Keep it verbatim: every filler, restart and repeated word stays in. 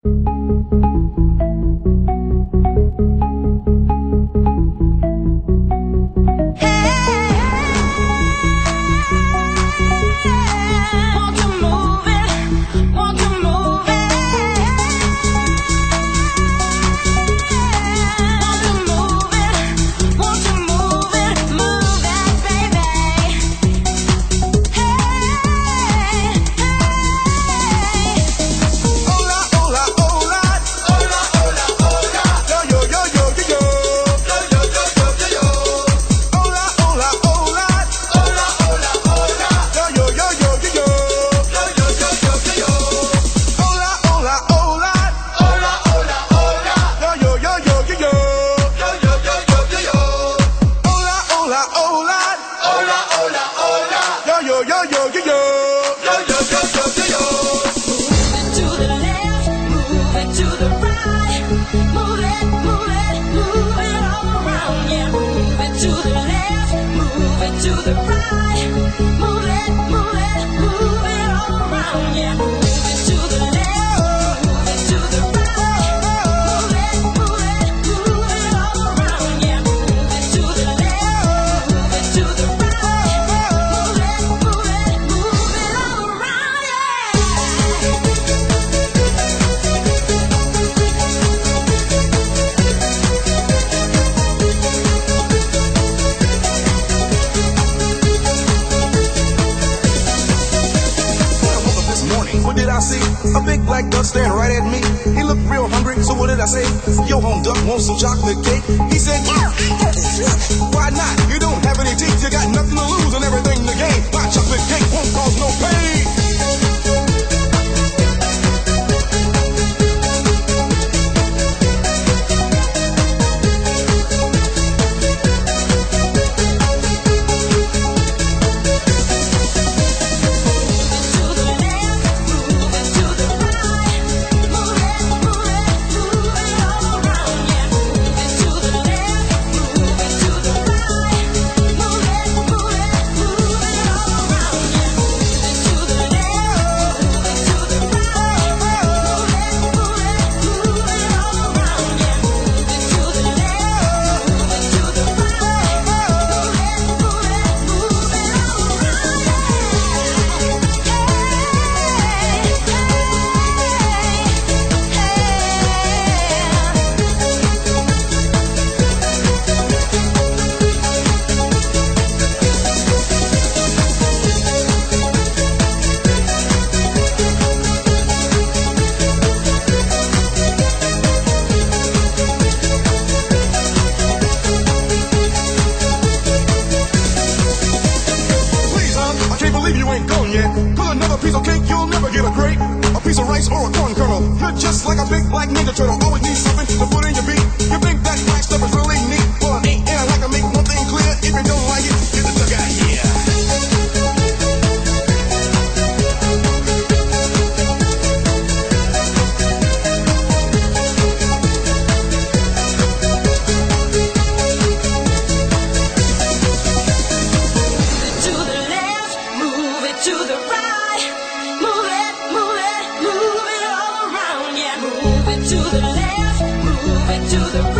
I see a big black duck staring right at me. He looked real hungry, so what did I say? Yo, home duck, want some chocolate cake? He said, yeah, why not? You don't have any teeth, you got nothing to lose and everything to gain. My chocolate cake won't cause no pain. Pull another piece of cake, you'll never get a grade. A piece of rice or a corn kernel. You're just like a big black ninja turtle. Always need something to put in your beak. You think that black stuff is really neat? Well, it ain't. And I like to make one thing clear. If you don't like it, get the fuck out of here. To the left, move it to the right. Move it, move it, move it all around. Yeah, move it to the left, move it to the right.